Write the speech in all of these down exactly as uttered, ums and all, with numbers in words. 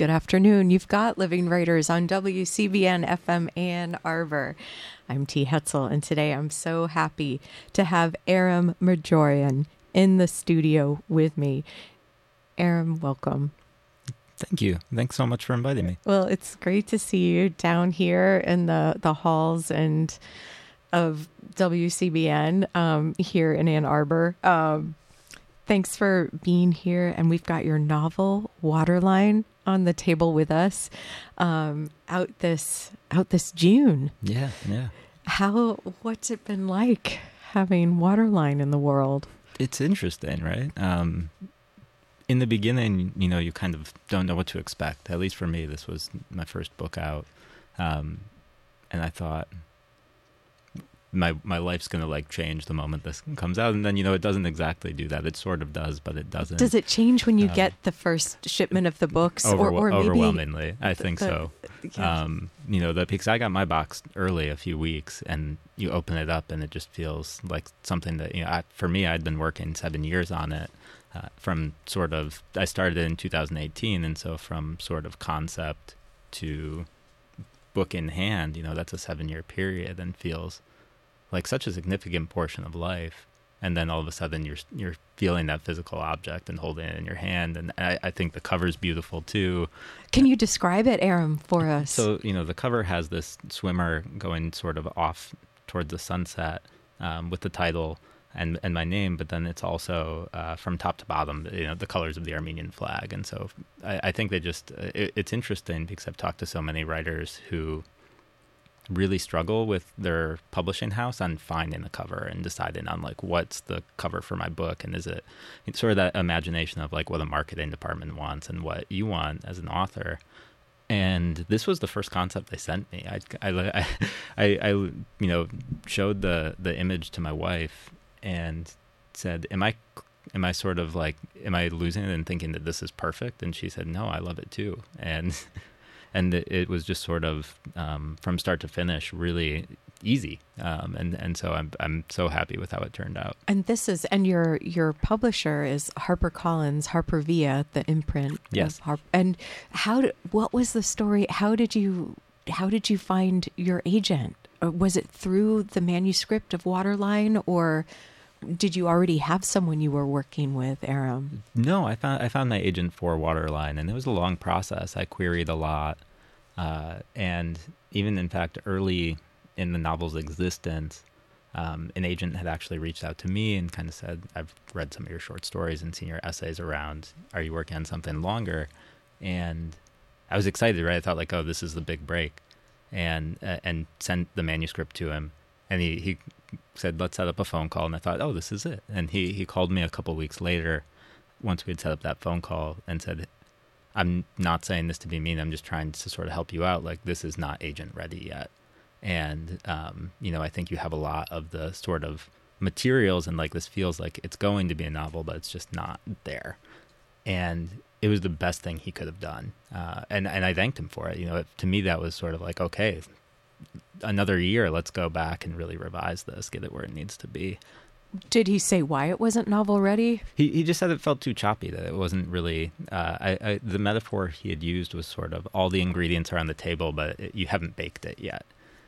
Good afternoon. You've got Living Writers on W C B N F M Ann Arbor. I'm T. Hetzel, and today I'm so happy to have Aram Marjorian in the studio with me. Aram, welcome. Thank you. Thanks so much for inviting me. Well, it's great to see you down here in the, the halls and of W C B N um, here in Ann Arbor. Um, thanks for being here. And we've got your novel, Waterline, on the table with us um, out this out this June. Yeah, yeah. How, what's it been like having Waterline in the world? It's interesting, right? Um, in the beginning, you know, you kind of don't know what to expect. At least for me, this was my first book out. Um, and I thought, my my life's going to like change the moment this comes out. And then, you know, it doesn't exactly do that. It sort of does, but it doesn't. Does it change when you um, get the first shipment of the books? Overwhel- or, or maybe overwhelmingly, I think the, so. Yeah. Um, you know, the, because I got my box early, a few weeks, and you open it up and it just feels like something that, you know, I, for me, I'd been working seven years on it. Uh, from sort of, I started in two thousand eighteen, and so from sort of concept to book in hand, you know, that's a seven-year period and feels like such a significant portion of life. And then all of a sudden you're you're feeling that physical object and holding it in your hand. And I, I think the cover's beautiful too. Can you describe it, Aram, for us? So, you know, the cover has this swimmer going sort of off towards the sunset um, with the title and and my name, but then it's also uh, from top to bottom, you know, the colors of the Armenian flag. And so I, I think they just, it, it's interesting because I've talked to so many writers who really struggle with their publishing house on finding the cover and deciding on like what's the cover for my book, and is it it's sort of that imagination of like what a marketing department wants and what you want as an author. And this was the first concept they sent me. I I, I, I you know showed the the image to my wife and said, am I am I sort of like am I losing it and thinking that this is perfect? And she said, no, I love it too. And And it was just sort of um, from start to finish really easy, um, and and so I'm I'm so happy with how it turned out. And this is and your your publisher is HarperCollins, Harper Via, the imprint. Yes. Of Harp- and how did, what was the story? How did you how did you find your agent? Or was it through the manuscript of Waterline, or did you already have someone you were working with, Aram? No, I found I found my agent for Waterline, and it was a long process. I queried a lot, uh, and even in fact, early in the novel's existence, um, an agent had actually reached out to me and kind of said, "I've read some of your short stories and seen your essays around. Are you working on something longer?" And I was excited, right? I thought like, "Oh, this is the big break," and uh, and sent the manuscript to him, and he he. said, let's set up a phone call. And I thought, oh, this is it. And he, he called me a couple of weeks later, once we had set up that phone call, and said, I'm not saying this to be mean. I'm just trying to sort of help you out. Like, this is not agent ready yet. And, um, you know, I think you have a lot of the sort of materials, and like, this feels like it's going to be a novel, but it's just not there. And it was the best thing he could have done. Uh, and, and I thanked him for it. You know, it, to me, that was sort of like, okay, another year, let's go back and really revise this, get it where it needs to be. Did he say why it wasn't novel ready? He he just said it felt too choppy, that it wasn't really, uh, I, I, the metaphor he had used was sort of all the ingredients are on the table, but it, you haven't baked it yet.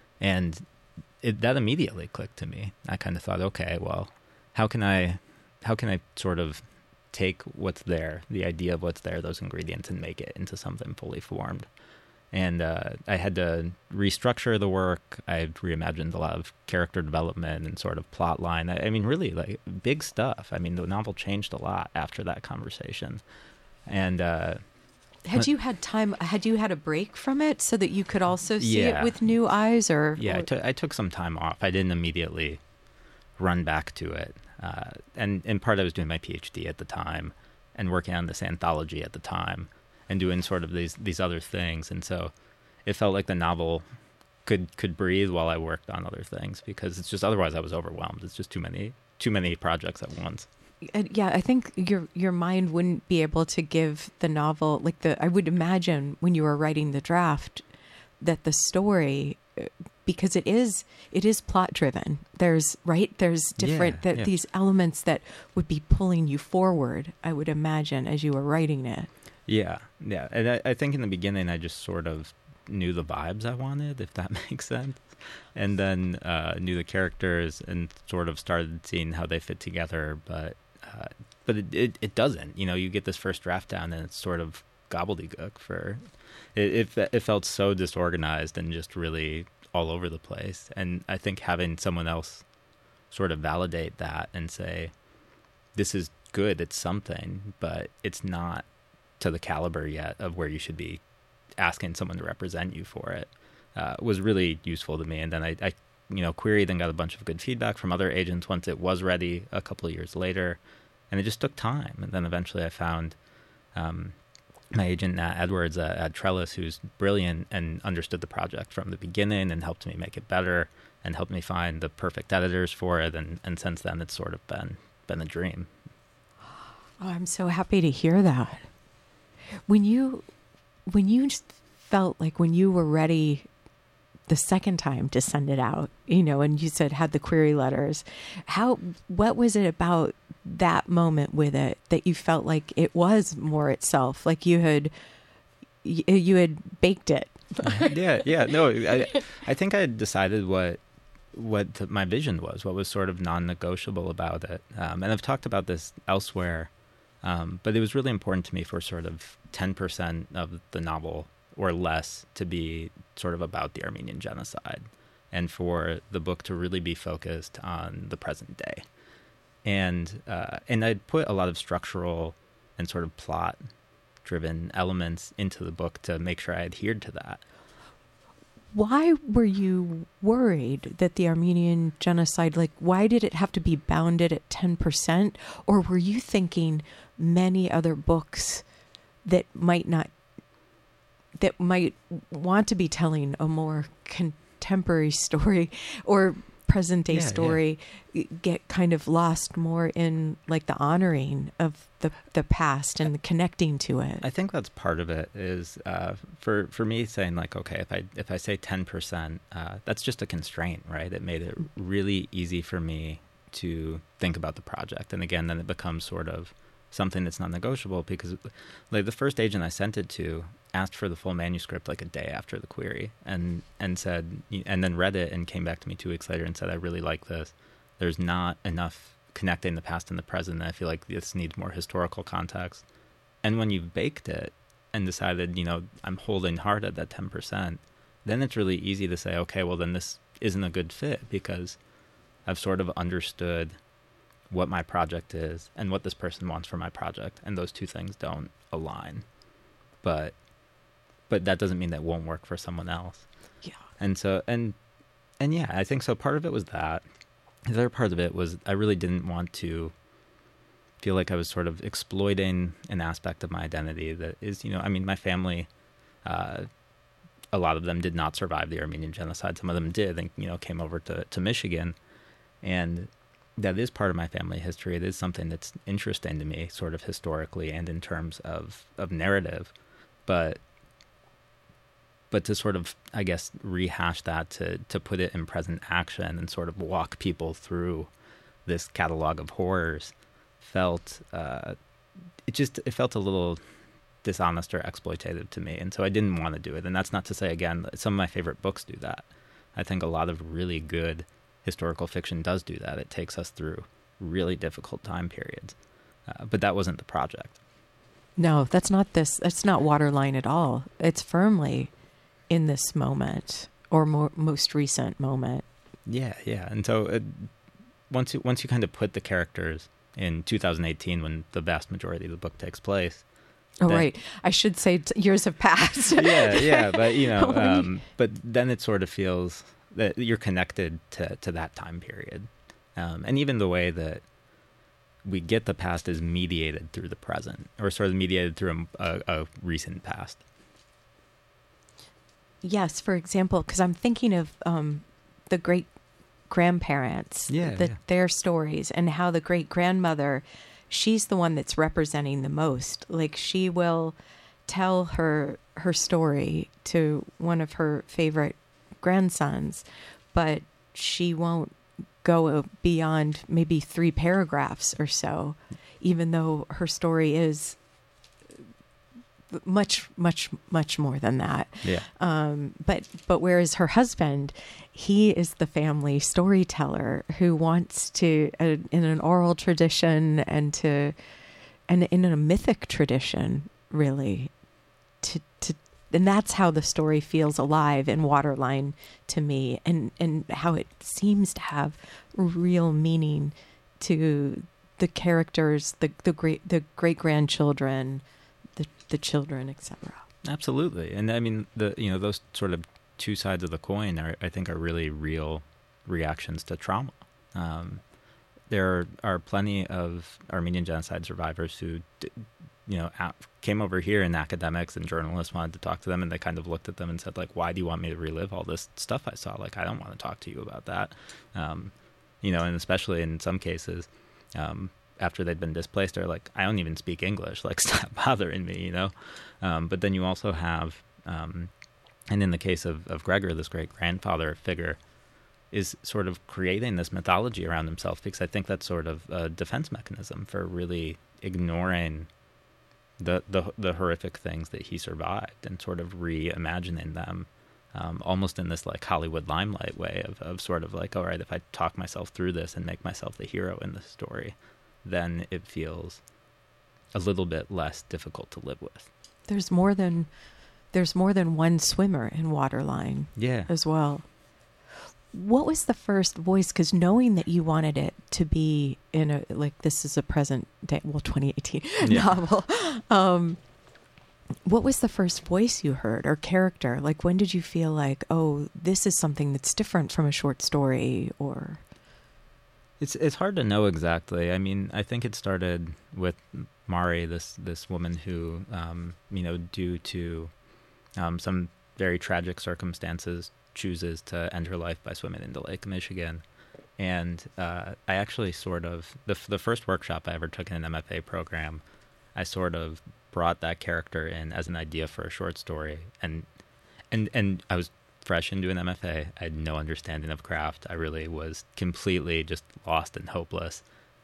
And it, that immediately clicked to me. I kind of thought, okay, well, how can I, how can I sort of take what's there, the idea of what's there, those ingredients, and make it into something fully formed? And uh, I had to restructure the work. I reimagined a lot of character development and sort of plot line. I, I mean, really, like, big stuff. I mean, the novel changed a lot after that conversation. And uh, had you had time? Had you had a break from it so that you could also see yeah. it with new eyes? Or yeah, or... I, t- I took some time off. I didn't immediately run back to it. Uh, and in part, I was doing my PhD at the time and working on this anthology at the time, and doing sort of these these other things. And so it felt like the novel could could breathe while I worked on other things, because it's just, otherwise I was overwhelmed. It's just too many too many projects at once. And yeah, I think your your mind wouldn't be able to give the novel, like the, I would imagine when you were writing the draft, that the story, because it is it is plot driven. There's right there's different yeah, that yeah. these elements that would be pulling you forward, I would imagine, as you were writing it. Yeah, yeah. And I, I think in the beginning I just sort of knew the vibes I wanted, if that makes sense. And then uh, knew the characters and sort of started seeing how they fit together. But uh, but it, it, it doesn't. You know, you get this first draft down and it's sort of gobbledygook for... It, it, it felt so disorganized and just really all over the place. And I think having someone else sort of validate that and say, this is good, it's something, but it's not to the caliber yet of where you should be asking someone to represent you for it, uh, was really useful to me. And then I, I, you know, Query then got a bunch of good feedback from other agents once it was ready a couple of years later, and it just took time. And then eventually I found um, my agent, Nat Edwards at, at Trellis, who's brilliant and understood the project from the beginning and helped me make it better and helped me find the perfect editors for it. And, and since then, it's sort of been been a dream. Oh, I'm so happy to hear that. When you, when you just felt like when you were ready the second time to send it out, you know, and you said had the query letters, how, what was it about that moment with it that you felt like it was more itself, like you had, you had baked it? yeah, yeah. No, I, I think I had decided what, what the, my vision was, what was sort of non-negotiable about it. Um, and I've talked about this elsewhere. Um, but it was really important to me for sort of ten percent of the novel or less to be sort of about the Armenian genocide, and for the book to really be focused on the present day. And uh, and I'd put a lot of structural and sort of plot-driven elements into the book to make sure I adhered to that. Why were you worried that the Armenian genocide, like, why did it have to be bounded at ten percent? Or were you thinking many other books that might not, that might want to be telling a more contemporary story or present day yeah, story yeah. get kind of lost more in like the honoring of the the past and the connecting to it? I think that's part of it is uh, for for me saying like, okay, if I if I say ten percent, uh, that's just a constraint, right? It made it really easy for me to think about the project. And again, then it becomes sort of something that's not negotiable because like the first agent I sent it to asked for the full manuscript like a day after the query and and said and then read it and came back to me two weeks later and said, I really like this. There's not enough connecting the past and the present. I feel like this needs more historical context. And when you've baked it and decided, you know, I'm holding hard at that ten percent, then it's really easy to say, okay, well then this isn't a good fit because I've sort of understood what my project is and what this person wants for my project, and those two things don't align. But but that doesn't mean that won't work for someone else. Yeah. And so and and yeah, I think so part of it was that. The other part of it was I really didn't want to feel like I was sort of exploiting an aspect of my identity that is, you know, I mean, my family, uh, a lot of them did not survive the Armenian genocide. Some of them did and, you know, came over to, to Michigan. And that is part of my family history. It is something that's interesting to me, sort of historically and in terms of, of narrative. But but to sort of, I guess, rehash that, to, to put it in present action and sort of walk people through this catalog of horrors felt, uh, it just, it felt a little dishonest or exploitative to me. And so I didn't want to do it. And that's not to say, again, some of my favorite books do that. I think a lot of really good historical fiction does do that. It takes us through really difficult time periods. Uh, but that wasn't the project. No, that's not this. That's not Waterline at all. It's firmly in this moment or more, most recent moment. Yeah, yeah. And so it, once you once you kind of put the characters in two thousand eighteen, when the vast majority of the book takes place. Oh, then, right. I should say t- years have passed. yeah, yeah. But, you know, um, but then it sort of feels that you're connected to, to that time period. Um, and even the way that we get the past is mediated through the present, or sort of mediated through a, a, a recent past. Yes, for example, because I'm thinking of um, the great grandparents, yeah, the, yeah. their stories, and how the great grandmother, she's the one that's representing the most. Like she will tell her her story to one of her favorite grandsons, but she won't go beyond maybe three paragraphs or so, even though her story is much, much, much more than that. Yeah. Um, but but whereas her husband, he is the family storyteller who wants to, uh, in an oral tradition and to, and in a mythic tradition, really, to to, and that's how the story feels alive in Waterline to me, and and how it seems to have real meaning to the characters, the the great the great grandchildren, the the children, et cetera. Absolutely, and I mean the you know those sort of two sides of the coin are I think are really real reactions to trauma. Um, there are plenty of Armenian genocide survivors who, you know, came over here, and academics and journalists wanted to talk to them, and they kind of looked at them and said, like, "Why do you want me to relive all this stuff I saw? Like, I don't want to talk to you about that." Um, you know, and especially in some cases. Um, after they'd been displaced, they're like, I don't even speak English, like, stop bothering me, you know? Um, but then you also have, um, and in the case of, of Gregor, this great-grandfather figure is sort of creating this mythology around himself, because I think that's sort of a defense mechanism for really ignoring the, the, the horrific things that he survived and sort of reimagining them. Um, almost in this like Hollywood limelight way of, of sort of like, all right, if I talk myself through this and make myself the hero in this story, then it feels a little bit less difficult to live with. There's more than there's more than one swimmer in Waterline, yeah, as well. What was the first voice? Because knowing that you wanted it to be in a like this is a present day, well, twenty eighteen yeah. novel. Um, What was the first voice you heard or character? Like, when did you feel like, oh, this is something that's different from a short story? Or it's it's hard to know exactly. I mean, I think it started with Mari, this this woman who, um, you know, due to um, some very tragic circumstances, chooses to end her life by swimming into Lake Michigan. And uh, I actually sort of the the first workshop I ever took in an M F A program, I sort of brought that character in as an idea for a short story, and and and I was fresh into an M F A. I had no understanding of craft. I really was completely just lost and hopeless,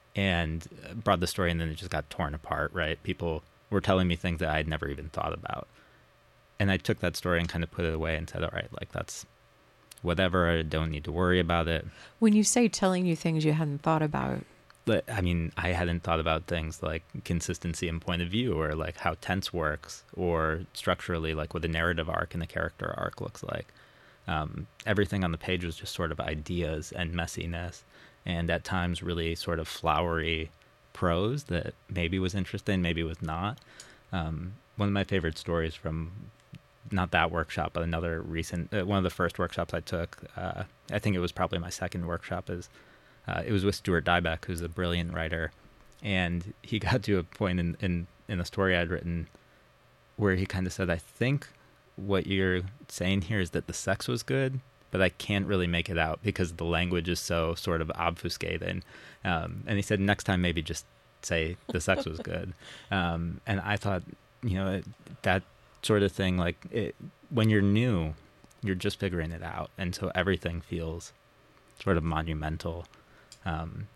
and brought the story, and then it just got torn apart, right? People were telling me things that I had never even thought about, and I took that story and kind of put it away and said, all right, like, that's whatever, I don't need to worry about it. When you say telling you things you hadn't thought about, I mean, I hadn't thought about things like consistency and point of view, or like how tense works, or structurally like what a narrative arc and a character arc looks like. Um, everything on the page was just sort of ideas and messiness, and at times really sort of flowery prose that maybe was interesting, maybe was not. Um, one of my favorite stories from not that workshop, but another recent, uh, one of the first workshops I took, uh, I think it was probably my second workshop, is Uh, it was with Stuart Dybek, who's a brilliant writer, and he got to a point in, in, in a story I'd written where he kind of said, I think what you're saying here is that the sex was good, but I can't really make it out because the language is so sort of obfuscating. Um, and he said, next time maybe just say the sex was good. Um, and I thought, you know, it, that sort of thing, like it, when you're new, you're just figuring it out. And so everything feels sort of monumental. Um,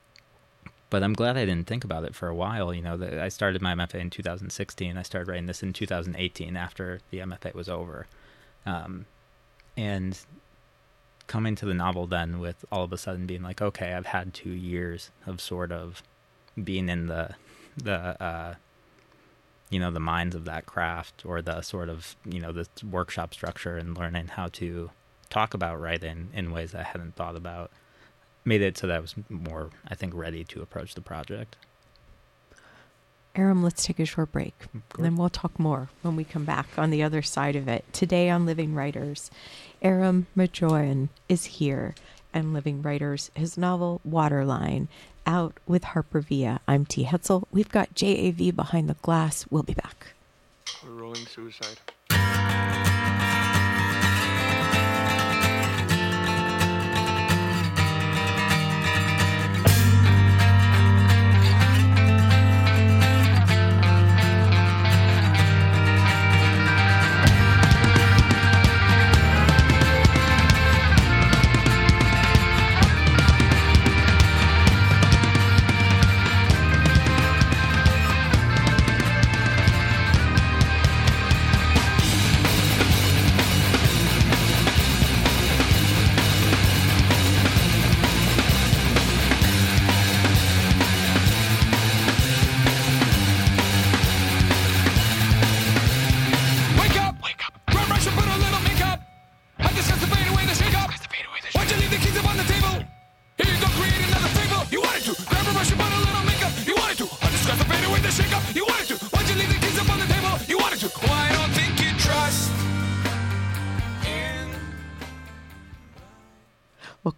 but I'm glad I didn't think about it for a while. You know, the, I started my M F A in two thousand sixteen. I started writing this in two thousand eighteen after the M F A was over. Um, and coming to the novel then with all of a sudden being like, okay, I've had two years of sort of being in the, the, uh, you know, the minds of that craft, or the sort of, you know, the workshop structure, and learning how to talk about writing in ways I hadn't thought about. Made it so that I was more, I think, ready to approach the project. Aram, let's take a short break. And then we'll talk more when we come back on the other side of it. Today on Living Writers, Aram Majoyan is here, and Living Writers, his novel Waterline, out with Harper Via. I'm T. Hetzel. We've got J A V behind the glass. We'll be back. We're rolling suicide.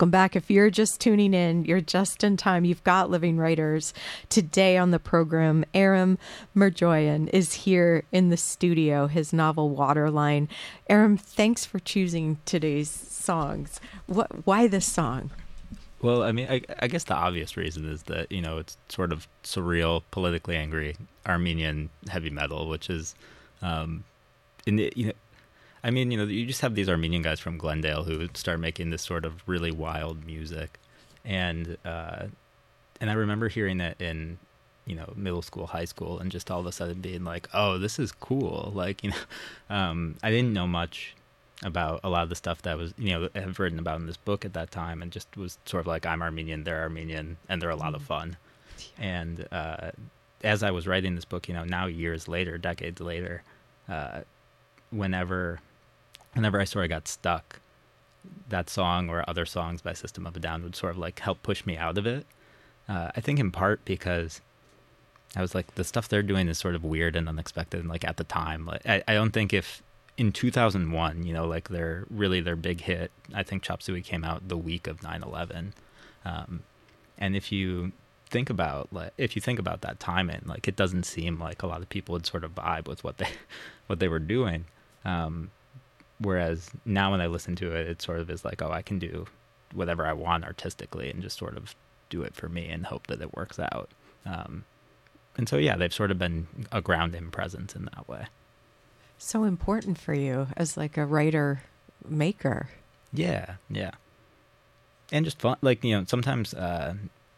Welcome back. If you're just tuning in, you're just in time. You've got Living Writers. Today on the program, Aram Merjoyan is here in the studio, his novel Waterline. Aram, thanks for choosing today's songs. What? Why this song? Well, I mean, I, I guess the obvious reason is that, you know, it's sort of surreal, politically angry Armenian heavy metal, which is, um, in the, you know, I mean, you know, you just have these Armenian guys from Glendale who start making this sort of really wild music. And uh, and I remember hearing it in, you know, middle school, high school, and just all of a sudden being like, oh, this is cool. Like, you know, um, I didn't know much about a lot of the stuff that was, you know, I've written about in this book at that time, and just was sort of like, I'm Armenian, they're Armenian, and they're a lot of fun. And uh, as I was writing this book, you know, now years later, decades later, uh, whenever... Whenever I sort of got stuck, that song or other songs by System of a Down would sort of like help push me out of it. Uh, I think in part because I was like, the stuff they're doing is sort of weird and unexpected. And like at the time, like I, I don't think if in two thousand one, you know, like their really their big hit, I think Chop Suey came out the week of nine eleven. Um, and if you think about like if you think about that timing, like it doesn't seem like a lot of people would sort of vibe with what they what they were doing. Um, Whereas now when I listen to it, it sort of is like, oh, I can do whatever I want artistically and just sort of do it for me and hope that it works out. Um, and so, yeah, they've sort of been a grounding presence in that way. So important for you as like a writer maker. Yeah, yeah. And just fun. Like, you know, sometimes... Uh,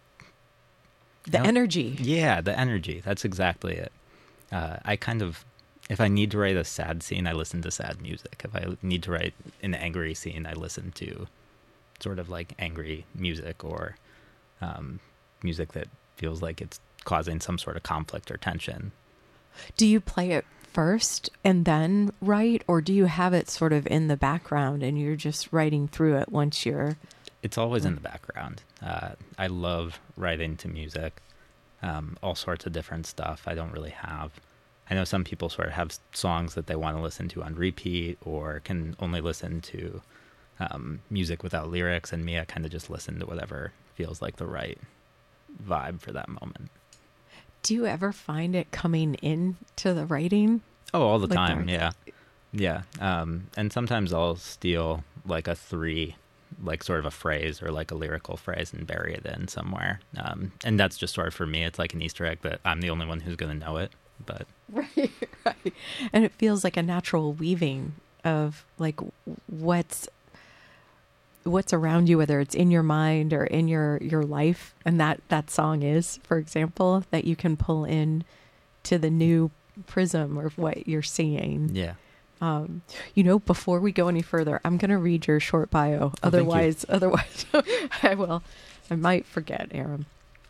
the energy. Yeah, the energy. That's exactly it. Uh, I kind of... If I need to write a sad scene, I listen to sad music. If I need to write an angry scene, I listen to sort of like angry music or um, music that feels like it's causing some sort of conflict or tension. Do you play it first and then write, or do you have it sort of in the background and you're just writing through it once you're... It's always in the background. Uh, I love writing to music, um, all sorts of different stuff. I don't really have... I know some people sort of have songs that they want to listen to on repeat or can only listen to um, music without lyrics. And me, I kind of just listen to whatever feels like the right vibe for that moment. Do you ever find it coming in to the writing? Oh, all the like time. the... Yeah. Yeah. Um, and sometimes I'll steal like a three, like sort of a phrase or like a lyrical phrase and bury it in somewhere. Um, and that's just sort of for me, it's like an Easter egg that I'm the only one who's going to know it. But right, right. And it feels like a natural weaving of like what's what's around you, whether it's in your mind or in your, your life. And that, that song is, for example, that you can pull in to the new prism of what you're seeing. Yeah. Um, you know, before we go any further, I'm going to read your short bio. Oh, otherwise, otherwise I will, I might forget, Aram.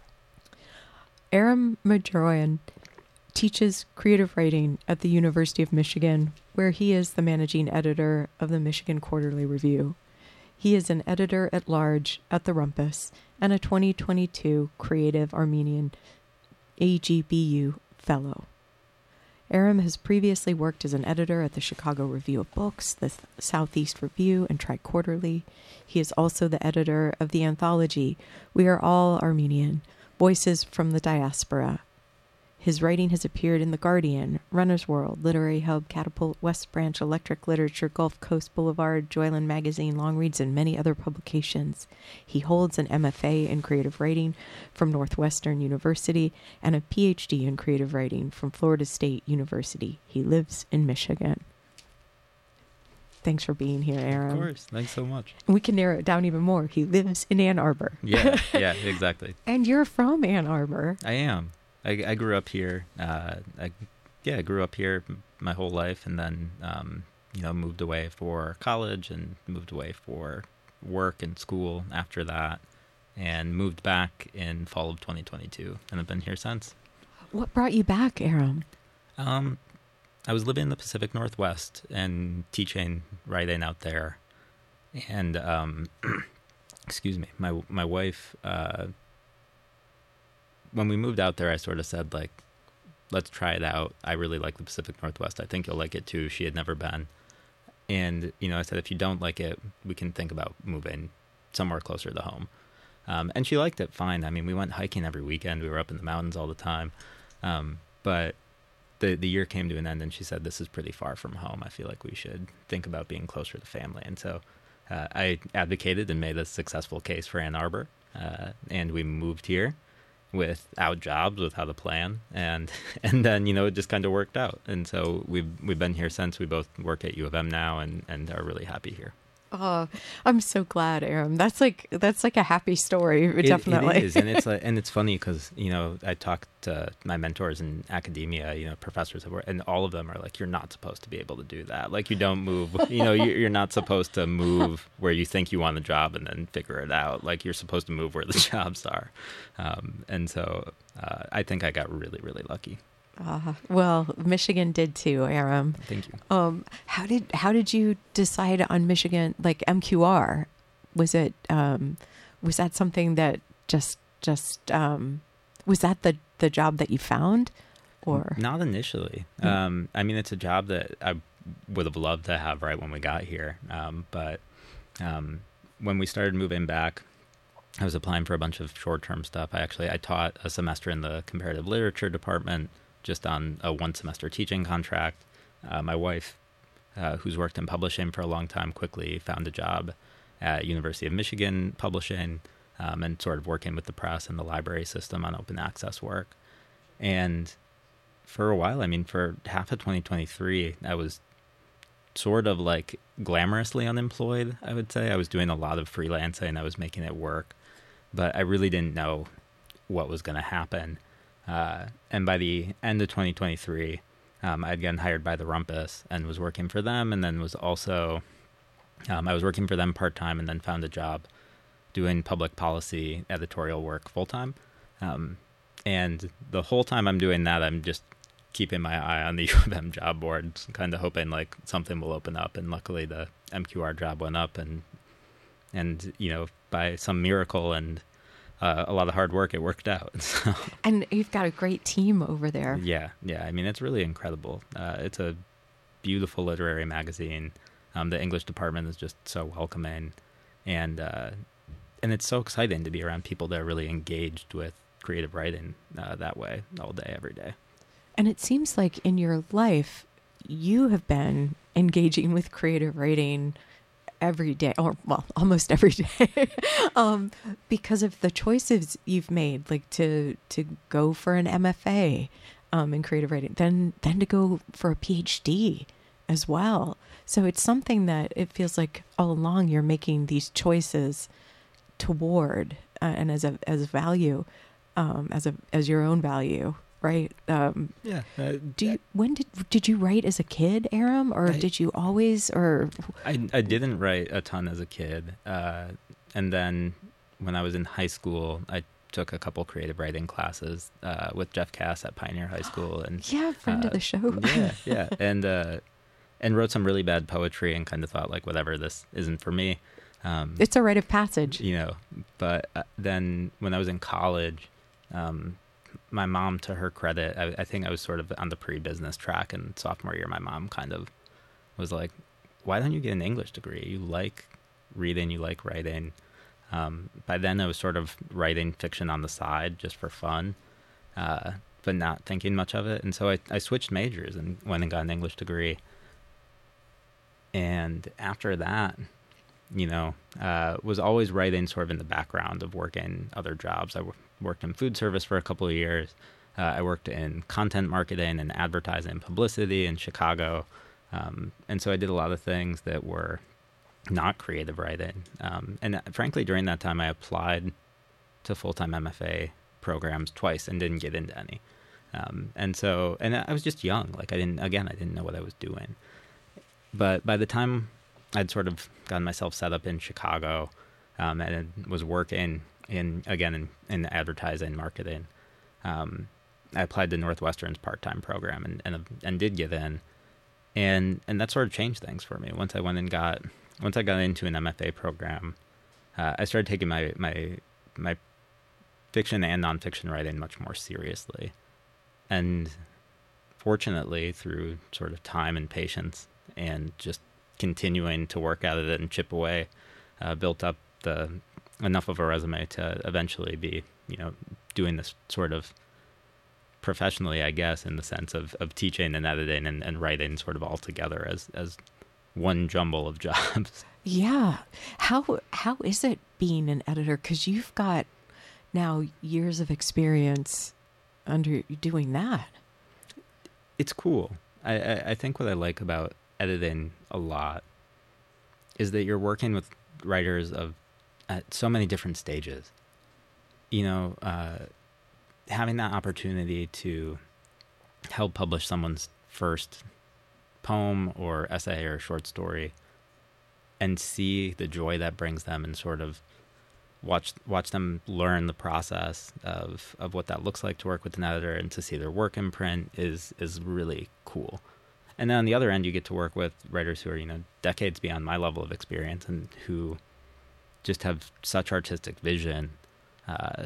Aram Merjoyan teaches creative writing at the University of Michigan, where he is the managing editor of the Michigan Quarterly Review. He is an editor-at-large at the Rumpus and a twenty twenty-two Creative Armenian A G B U Fellow. Aram has previously worked as an editor at the Chicago Review of Books, the Southeast Review, and Tri-Quarterly. He is also the editor of the anthology We Are All Armenian, Voices from the Diaspora. His writing has appeared in The Guardian, Runner's World, Literary Hub, Catapult, West Branch, Electric Literature, Gulf Coast Boulevard, Joyland Magazine, Long Reads, and many other publications. He holds an M F A in creative writing from Northwestern University and a P H D in creative writing from Florida State University. He lives in Michigan. Thanks for being here, Aram. Of course. Thanks so much. We can narrow it down even more. He lives in Ann Arbor. Yeah, yeah, exactly. And you're from Ann Arbor. I am. I, I grew up here. Uh, I, yeah, I grew up here my whole life, and then um, you know moved away for college and moved away for work and school after that, and moved back in fall of twenty twenty-two, and I've been here since. What brought you back, Aram? Um, I was living in the Pacific Northwest and teaching writing out there, and um, excuse me, my my wife. Uh, When we moved out there, I sort of said, like, let's try it out. I really like the Pacific Northwest. I think you'll like it, too. She had never been. And, you know, I said, if you don't like it, we can think about moving somewhere closer to home. Um, and she liked it fine. I mean, we went hiking every weekend. We were up in the mountains all the time. Um, but the the year came to an end, and she said, this is pretty far from home. I feel like we should think about being closer to family. And so uh, I advocated and made a successful case for Ann Arbor, uh, and we moved here without jobs, without a plan. And and then, you know, it just kind of worked out. And so we've, we've been here since. We both work at U of M now and, and are really happy here. Oh, I'm so glad, Aram. That's like that's like a happy story, It, definitely. it is, and it's like, and it's funny because, you know, I talked to my mentors in academia, you know, professors, and all of them are like, "You're not supposed to be able to do that. Like, you don't move. You know, you're not supposed to move where you think you want a job and then figure it out. Like, you're supposed to move where the jobs are." Um, and so, uh, I think I got really, really lucky. Uh, well, Michigan did too, Aram. Thank you. Um, how did how did you decide on Michigan, like M Q R? Was it um, was that something that just just um, was that the the job that you found, or not initially? Mm-hmm. Um, I mean, it's a job that I would have loved to have right when we got here, um, but um, when we started moving back, I was applying for a bunch of short term stuff. I actually I taught a semester in the comparative literature department, just on a one semester teaching contract. Uh, my wife, uh, who's worked in publishing for a long time, quickly found a job at University of Michigan publishing, um, and sort of working with the press and the library system on open access work. And for a while, I mean, for half of twenty twenty-three, I was sort of like glamorously unemployed, I would say. I was doing a lot of freelancing. I was making it work, but I really didn't know what was going to happen. Uh, and by the end of twenty twenty-three, um, I'd gotten hired by the Rumpus and was working for them. And then was also, um, I was working for them part-time and then found a job doing public policy editorial work full-time. Um, and the whole time I'm doing that, I'm just keeping my eye on the U of M job board, kind of hoping like something will open up. And luckily the M Q R job went up, and, and, you know, by some miracle and Uh, a lot of hard work, it worked out. So, and you've got a great team over there. Yeah, yeah. I mean, it's really incredible. Uh, it's a beautiful literary magazine. Um, the English department is just so welcoming, and uh, and it's so exciting to be around people that are really engaged with creative writing uh, that way all day, every day. And it seems like in your life, you have been engaging with creative writing every day, or well, almost every day, um, because of the choices you've made, like to to go for an M F A um, in creative writing, then then to go for a P H D as well. So it's something that it feels like all along you're making these choices toward, uh, and as a as a value, um, as a as your own value. Right. Um, yeah. Uh, do you, when did did you write as a kid, Aram, or I, did you always? Or I I didn't write a ton as a kid, uh, and then when I was in high school, I took a couple creative writing classes uh, with Jeff Cass at Pioneer High School, and yeah, friend uh, of the show. yeah, yeah, and uh, and wrote some really bad poetry, and kind of thought like, whatever, this isn't for me. Um, it's a rite of passage, you know. But uh, then when I was in college. Um, My mom, to her credit, I, I think I was sort of on the pre-business track, and sophomore year, my mom kind of was like, why don't you get an English degree? You like reading, you like writing. Um, by then, I was sort of writing fiction on the side just for fun, uh, but not thinking much of it. And so I, I switched majors and went and got an English degree. And after that, you know, uh, was always writing sort of in the background of working other jobs. I w- worked in food service for a couple of years. Uh, I worked in content marketing and advertising and publicity in Chicago. Um, and so I did a lot of things that were not creative writing. Um, and frankly, during that time, I applied to full-time M F A programs twice and didn't get into any. Um, and so, and I was just young. Like I didn't, again, I didn't know what I was doing. But by the time I'd sort of gotten myself set up in Chicago, um, and was working in, again, in, in advertising marketing, um, I applied to Northwestern's part-time program and, and, and did get in. And, and that sort of changed things for me. Once I went and got, once I got into an M F A program, uh, I started taking my, my, my fiction and nonfiction writing much more seriously. And fortunately, through sort of time and patience and just continuing to work at it and chip away, uh, built up the enough of a resume to eventually be, you know, doing this sort of professionally, I guess, in the sense of, of teaching and editing and, and writing sort of all together as, as one jumble of jobs. Yeah. How how is it being an editor? Because you've got now years of experience under doing that. It's cool. I, I, I think what I like about editing a lot is that you're working with writers of at so many different stages. You know, uh, having that opportunity to help publish someone's first poem or essay or short story and see the joy that brings them and sort of watch watch them learn the process of, of what that looks like to work with an editor and to see their work in print is is really cool. And then on the other end, you get to work with writers who are, you know, decades beyond my level of experience and who just have such artistic vision uh,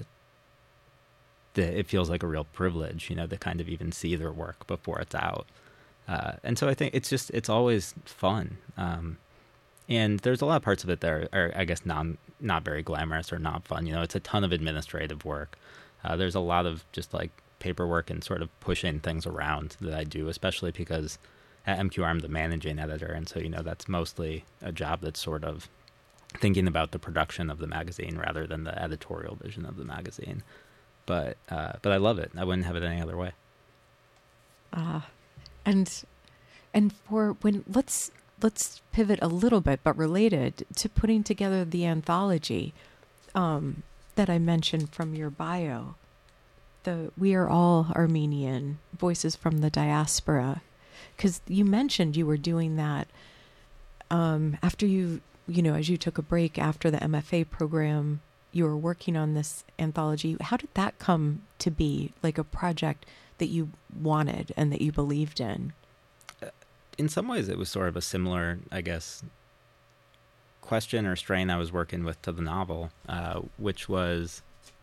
that it feels like a real privilege, you know, to kind of even see their work before it's out. Uh, and so I think it's just, it's always fun. Um, and there's a lot of parts of it that are, are I guess, non, not very glamorous or not fun. You know, it's a ton of administrative work. Uh, there's a lot of just like paperwork and sort of pushing things around that I do, especially because at M Q R I'm the managing editor. And so, you know, that's mostly a job that's sort of thinking about the production of the magazine rather than the editorial vision of the magazine. But uh, but I love it. I wouldn't have it any other way. Ah, uh, and and for when let's let's pivot a little bit, but related to putting together the anthology um, that I mentioned from your bio, the We Are All Armenian: Voices from the Diaspora, because you mentioned you were doing that um, after you you know as you took a break after the M F A program. You were working on this anthology. How did that come to be, like a project that you wanted and that you believed in? In some ways, it was sort of a similar, I guess, question or strain I was working with to the novel, uh, which was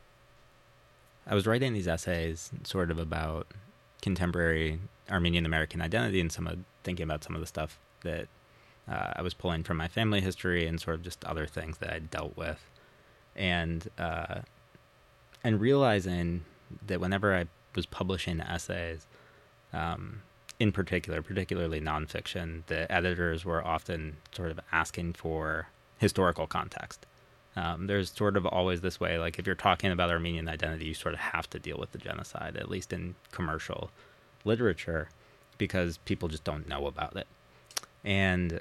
I was writing these essays sort of about contemporary Armenian American identity and some of thinking about some of the stuff that uh, I was pulling from my family history and sort of just other things that I'd dealt with. And uh, and realizing that whenever I was publishing essays, um, in particular, particularly nonfiction, the editors were often sort of asking for historical context. Um, there's sort of always this way, like if you're talking about Armenian identity, you sort of have to deal with the genocide, at least in commercial literature, because people just don't know about it. And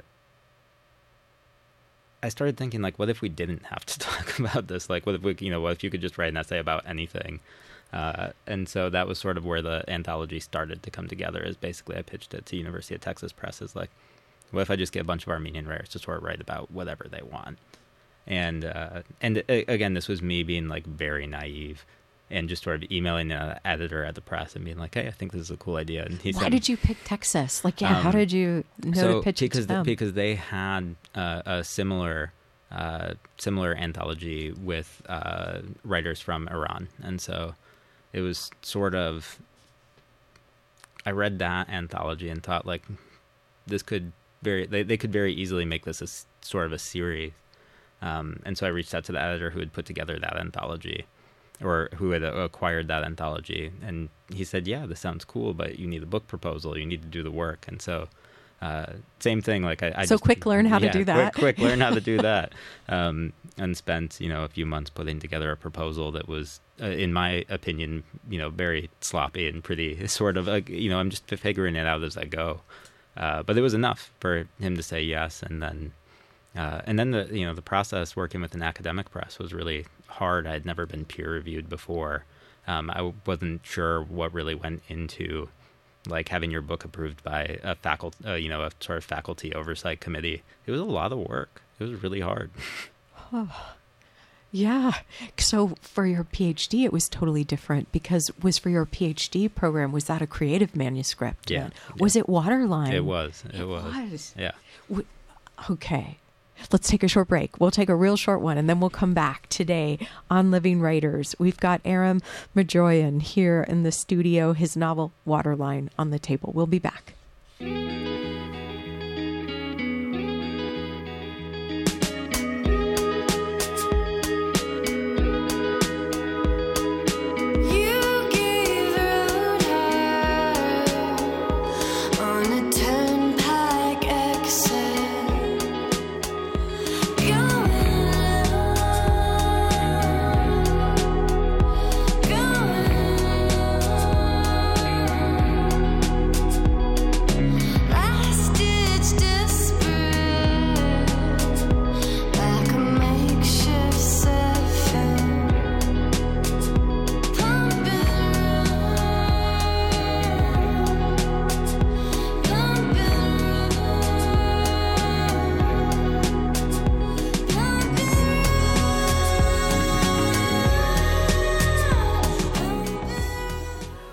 I started thinking, like, what if we didn't have to talk about this? Like, what if we, you know, what if you could just write an essay about anything? Uh, and so that was sort of where the anthology started to come together. Is basically I pitched it to University of Texas Press as like, what if I just get a bunch of Armenian writers to sort of write about whatever they want? And uh, and uh, again, this was me being like very naive and just sort of emailing an editor at the press and being like, hey, I think this is a cool idea. And he Why said, did you pick Texas? Like, yeah, um, how did you know so to pitch because it to them? The, because they had uh, a similar uh, similar anthology with uh, writers from Iran. And so it was sort of, I read that anthology and thought like, this could very, they, they could very easily make this a sort of a series. Um, and so I reached out to the editor who had put together that anthology, or who had acquired that anthology. And he said, yeah, this sounds cool, but you need a book proposal. You need to do the work. And so uh, same thing. Like I, I So just, quick learn how yeah, to do that. Quick, quick learn how to do that. Um, and spent, you know, a few months putting together a proposal that was, uh, in my opinion, you know, very sloppy and pretty sort of, like, you know, I'm just figuring it out as I go. Uh, but it was enough for him to say yes. And then Uh, and then the you know the process working with an academic press was really hard. I had never been peer reviewed before. Um, I wasn't sure what really went into like having your book approved by a faculty, uh, you know, a sort of faculty oversight committee. It was a lot of work. It was really hard. Oh, yeah. So for your PhD, it was totally different because was for your PhD program, was that a creative manuscript? Yeah. Was yeah. it waterline? It was. It, it was. was. Yeah. We, okay. Let's take a short break. We'll take a real short one, and then we'll come back today on Living Writers. We've got Aram Madroyan here in the studio, his novel Waterline on the table. We'll be back.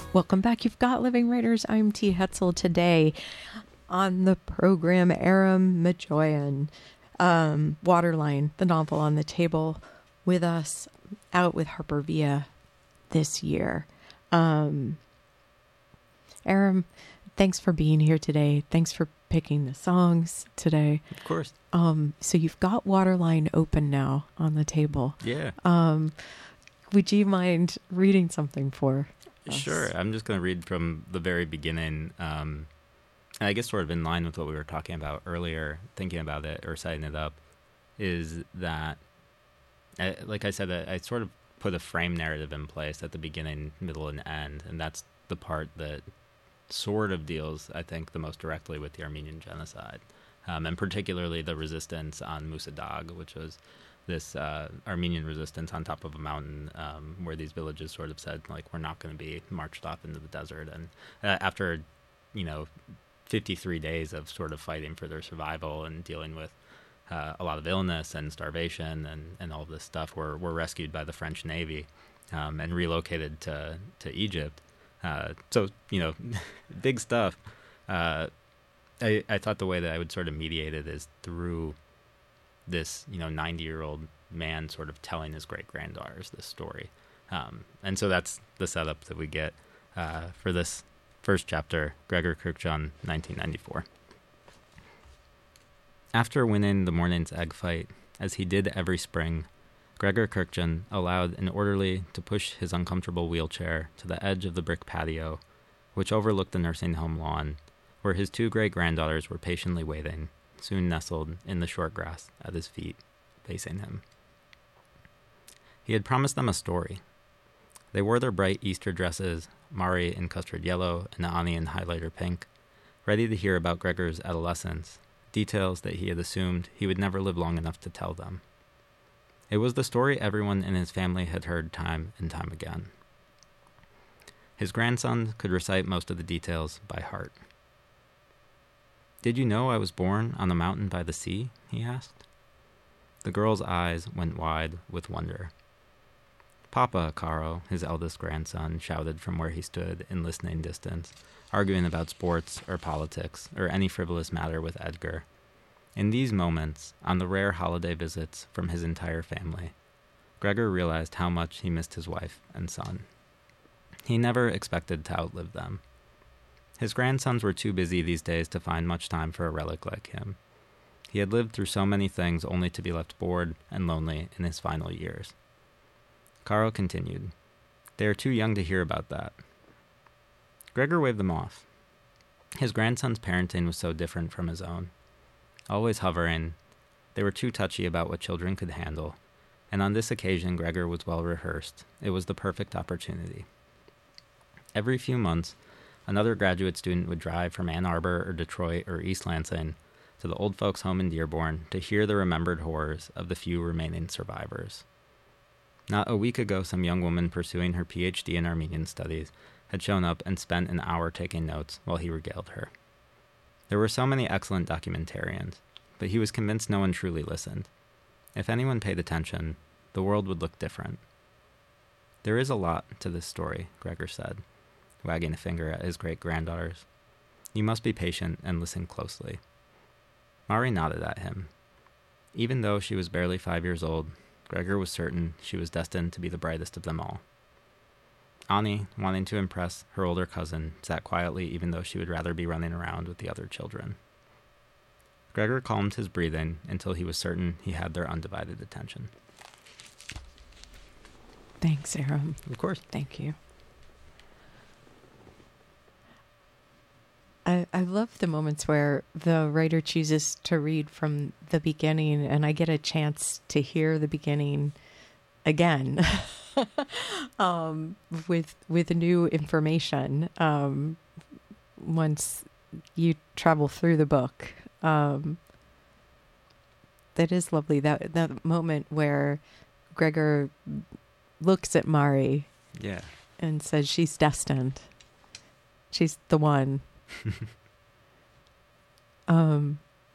Welcome back. You've got Living Writers. I'm T. Hetzel. Today on the program, Aram Majoyan, um, Waterline, the novel on the table with us, out with Harper Via this year. Um, Aram, thanks for being here today. Thanks for picking the songs today. Of course. Um, so you've got Waterline open now on the table. Yeah. Um, would you mind reading something for us? Sure. I'm just going to read from the very beginning. Um, and I guess sort of in line with what we were talking about earlier, thinking about it or setting it up, is that, I, like I said, I, I sort of put a frame narrative in place at the beginning, middle, and end. And that's the part that sort of deals, I think, the most directly with the Armenian genocide, um, and particularly the resistance on Musa Dag, which was this uh, Armenian resistance on top of a mountain, um, where these villages sort of said, like, we're not going to be marched off into the desert. And uh, after, you know, fifty-three days of sort of fighting for their survival and dealing with uh, a lot of illness and starvation and, and all this stuff, were were rescued by the French Navy um, and relocated to, to Egypt. Uh, so, you know, big stuff. Uh, I, I thought the way that I would sort of mediate it is through this, you know, ninety-year-old man sort of telling his great-granddaughters this story. Um, and so that's the setup that we get uh, for this first chapter, Gregor Kirkjon, nineteen ninety-four. After winning the morning's egg fight, as he did every spring, Gregor Kirkjon allowed an orderly to push his uncomfortable wheelchair to the edge of the brick patio, which overlooked the nursing home lawn, where his two great-granddaughters were patiently waiting, soon nestled in the short grass at his feet, facing him. He had promised them a story. They wore their bright Easter dresses, Mari in custard yellow and Ani in highlighter pink, ready to hear about Gregor's adolescence, details that he had assumed he would never live long enough to tell them. It was the story everyone in his family had heard time and time again. His grandson could recite most of the details by heart. "Did you know I was born on a mountain by the sea?" he asked. The girl's eyes went wide with wonder. "Papa," Caro, his eldest grandson, shouted from where he stood in listening distance, arguing about sports or politics or any frivolous matter with Edgar. In these moments, on the rare holiday visits from his entire family, Gregor realized how much he missed his wife and son. He never expected to outlive them. His grandsons were too busy these days to find much time for a relic like him. He had lived through so many things only to be left bored and lonely in his final years. Caro continued, "They are too young to hear about that." Gregor waved them off. His grandson's parenting was so different from his own. Always hovering, they were too touchy about what children could handle, and on this occasion Gregor was well rehearsed. It was the perfect opportunity. Every few months, another graduate student would drive from Ann Arbor or Detroit or East Lansing to the old folks' home in Dearborn to hear the remembered horrors of the few remaining survivors. Not a week ago, some young woman pursuing her P H D in Armenian studies had shown up and spent an hour taking notes while he regaled her. There were so many excellent documentarians, but he was convinced no one truly listened. If anyone paid attention, the world would look different. "There is a lot to this story," Gregor said, wagging a finger at his great-granddaughters. "You must be patient and listen closely." Mari nodded at him. Even though she was barely five years old, Gregor was certain she was destined to be the brightest of them all. Ani, wanting to impress her older cousin, sat quietly even though she would rather be running around with the other children. Gregor calmed his breathing until he was certain he had their undivided attention. Thanks, Aram. Of course. Thank you. I, I love the moments where the writer chooses to read from the beginning and I get a chance to hear the beginning again um, with with new information um, once you travel through the book. Um, that is lovely. That that moment where Gregor looks at Mari yeah. and says, "She's destined. She's the one." um,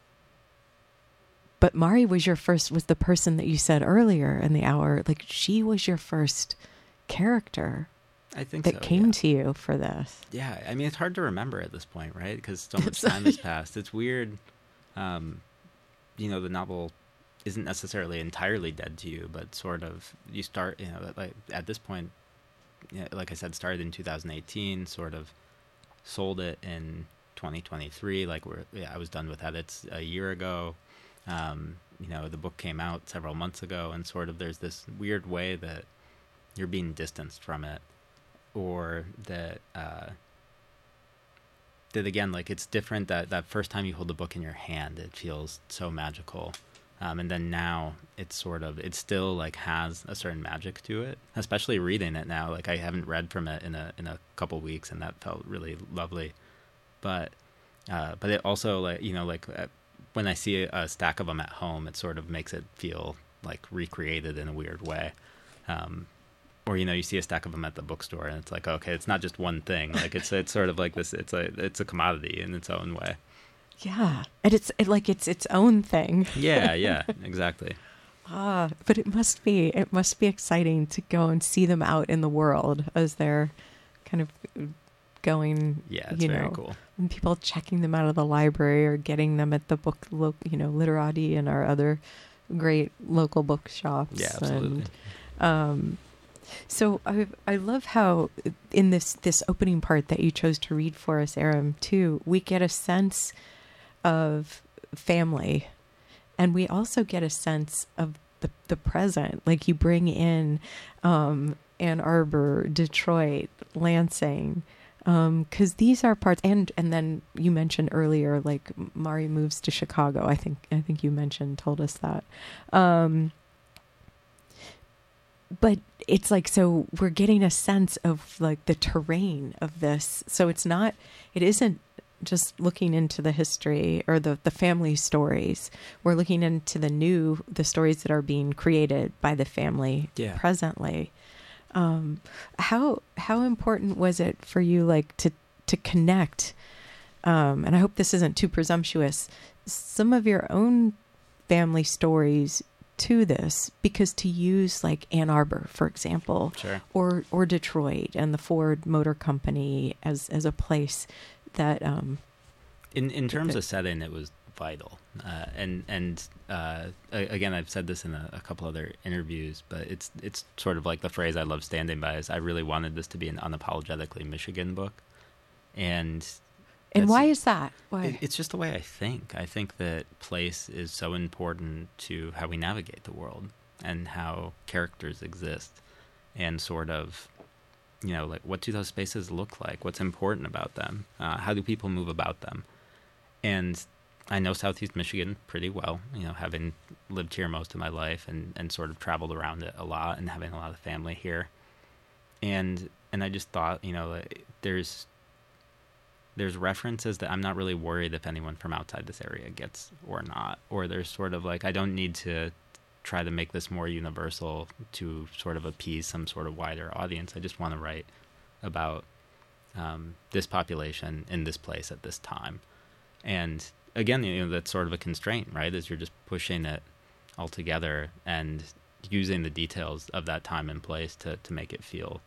but Mari was your first, was the person that you said earlier in the hour, like she was your first character. I think that so, came yeah. to you for this? Yeah, I mean, it's hard to remember at this point, right? Because so much time has passed. It's weird. Um, you know, the novel isn't necessarily entirely dead to you, but sort of you start, you know, like at this point, you know, like I said, started in two thousand eighteen, sort of sold it in twenty twenty-three. Like we're, yeah, I was done with edits a year ago. Um, you know, the book came out several months ago, and sort of there's this weird way that you're being distanced from it, or that, uh, that again, like it's different that that first time you hold the book in your hand, it feels so magical. Um, and then now it's sort of, it still like has a certain magic to it, especially reading it now. Like I haven't read from it in a, in a couple weeks, and that felt really lovely. But, uh, but it also like, you know, like uh, when I see a, a stack of them at home, it sort of makes it feel like recreated in a weird way. Um, or, you know, you see a stack of them at the bookstore and it's like, okay, it's not just one thing. Like it's, it's sort of like this, it's a, it's a commodity in its own way. Yeah. And it's it, like, it's its own thing. Yeah. Yeah, exactly. Ah, but it must be, it must be exciting to go and see them out in the world as they're kind of going, Yeah, it's you very know, cool. and people checking them out of the library or getting them at the book, lo- you know, Literati and our other great local bookshops. Yeah, absolutely. And, um, so I I love how in this this opening part that you chose to read for us, Aram, too, we get a sense of family, and we also get a sense of the the present. Like you bring in um, Ann Arbor, Detroit, Lansing, because um, these are parts. And and then you mentioned earlier, like Mari moves to Chicago. I think I think you mentioned told us that. Um, But it's like, so we're getting a sense of like the terrain of this. So it's not, it isn't just looking into the history or the, the family stories. We're looking into the new, the stories that are being created by the family Yeah. presently. Um, how, how important was it for you, like to, to connect? Um, and I hope this isn't too presumptuous, some of your own family stories to this, because to use like Ann Arbor, for example, Sure. or or Detroit and the Ford Motor Company as as a place that um In in terms that- of setting, it was vital. Uh, and and uh, a- again, I've said this in a, a couple other interviews, but it's it's sort of like the phrase I love standing by is I really wanted this to be an unapologetically Michigan book, and and that's- why is that? Why? It, it's just the way I think. I think that place is so important to how we navigate the world and how characters exist, and sort of, you know, like what do those spaces look like? What's important about them? Uh, how do people move about them? And I know Southeast Michigan pretty well, you know, having lived here most of my life and, and sort of traveled around it a lot and having a lot of family here. And and I just thought, you know, there's there's references that I'm not really worried if anyone from outside this area gets or not. Or there's sort of like, I don't need to try to make this more universal to sort of appease some sort of wider audience. I just want to write about um, this population in this place at this time. And again, you know, that's sort of a constraint, right? Is you're just pushing it all together and using the details of that time and place to, to make it feel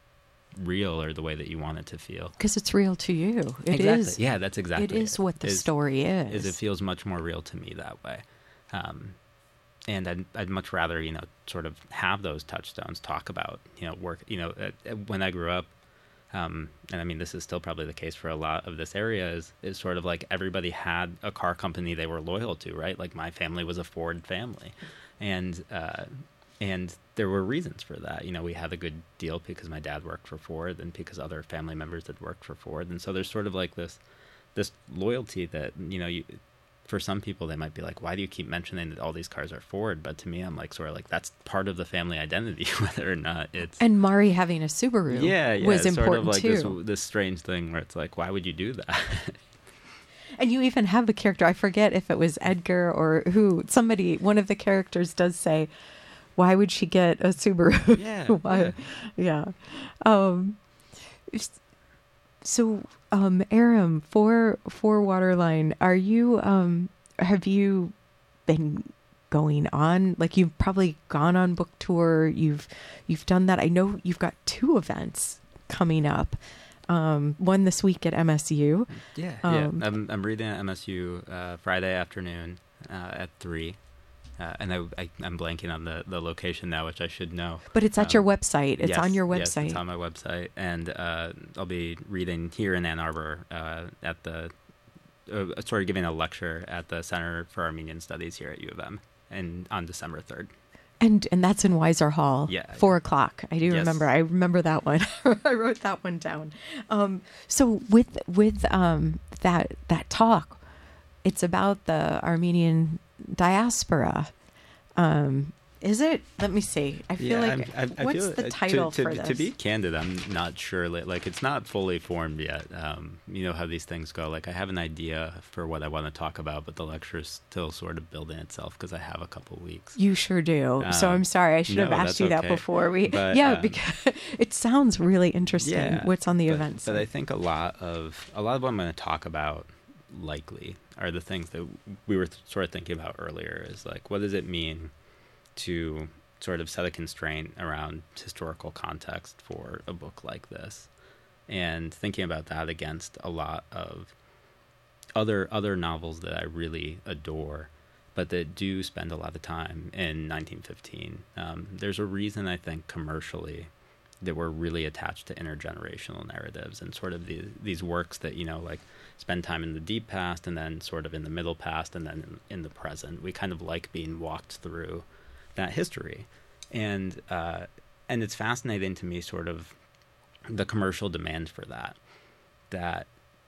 real or the way that you want it to feel. Because it's real to you. It exactly. is. Yeah, that's exactly It is it. what the is, story is. Is it feels much more real to me that way. Um, and I'd, I'd much rather, you know, sort of have those touchstones, talk about, you know, work, you know, uh, when I grew up, um, and I mean, this is still probably the case for a lot of this area, is, is sort of like everybody had a car company they were loyal to, right? Like my family was a Ford family. And, uh, and there were reasons for that. You know, we had a good deal because my dad worked for Ford and because other family members had worked for Ford. And so there's sort of like this, this loyalty that, you know, you, for some people, they might be like, why do you keep mentioning that all these cars are Ford? But to me, I'm like, sort of like, that's part of the family identity, whether or not it's... And Mari having a Subaru yeah, yeah, was it's important sort of like too. this, this strange thing where it's like, why would you do that? And you even have the character, I forget if it was Edgar or who, somebody, one of the characters does say, why would she get a Subaru? Yeah, why? Yeah. Um, so, um, Aram, for, for Waterline, are you, um, have you been going on, like you've probably gone on book tour, you've, you've done that. I know you've got two events coming up. Um, one this week at M S U. Yeah, Um, yeah. I'm I'm reading at M S U uh, Friday afternoon uh, at three, uh, and I, I I'm blanking on the, the location now, which I should know. But it's at Um, your website. It's yes, on your Yes, website. it's on my website, and uh, I'll be reading here in Ann Arbor uh, at the uh, sort of giving a lecture at the Center for Armenian Studies here at U of M, and on December third. And and that's in Weiser Hall. Yeah. Four o'clock. I do Yes. remember. I remember that one. I wrote that one down. Um, so with with um, that that talk, it's about the Armenian diaspora. Um, is it? Let me see. I feel yeah, like I'm- I, I what's feel, the uh, title to, for to, this? To be candid, I'm not sure. Like, like, it's not fully formed yet. Um, you know how these things go. Like, I have an idea for what I want to talk about, but the lecture is still sort of building itself because I have a couple weeks. You sure do. so Um, I'm sorry. I should have no, asked that's you that okay. before we. But, yeah, um, because it sounds really interesting. Yeah, what's on the but, event? But I think a lot of a lot of what I'm going to talk about likely are the things that we were th- sort of thinking about earlier. Is like, what does it mean to sort of set a constraint around historical context for a book like this, and thinking about that against a lot of other other novels that I really adore, but that do spend a lot of time in nineteen fifteen. Um, there's a reason, I think, commercially, that we're really attached to intergenerational narratives and sort of the, these works that, you know, like spend time in the deep past and then sort of in the middle past and then in, in the present. We kind of like being walked through that history. And uh, and it's fascinating to me, sort of the commercial demand for that, that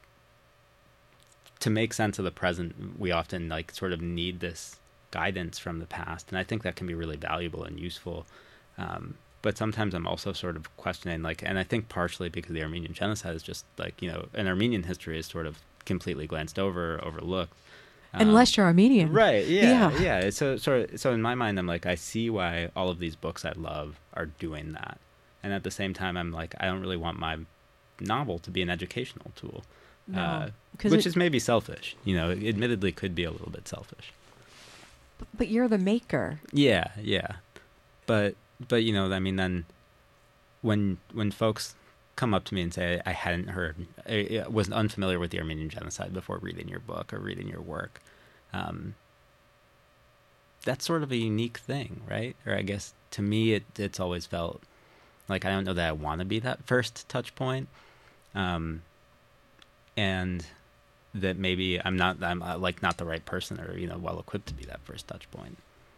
to make sense of the present, we often like sort of need this guidance from the past. And I think that can be really valuable and useful. Um, but sometimes I'm also sort of questioning, like, and I think partially because the Armenian genocide is just like, you know, an Armenian history is sort of completely glanced over, overlooked. Um, Unless you're Armenian. Right. Yeah. Yeah. Yeah. So, so, so in my mind, I'm like, I see why all of these books I love are doing that. And at the same time, I'm like, I don't really want my novel to be an educational tool, No, uh, 'cause which it- is maybe selfish. You know, it admittedly could be a little bit selfish. But you're the maker. Yeah. Yeah. But, but, you know, I mean, then when, when folks come up to me and say, I hadn't heard, I was unfamiliar with the Armenian genocide before reading your book or reading your work. Um, that's sort of a unique thing, right? Or I guess to me, it, it's always felt like, I don't know that I want to be that first touch point. Um, and that maybe I'm not, I'm uh, like not the right person or, you know, well equipped to be that first touch point.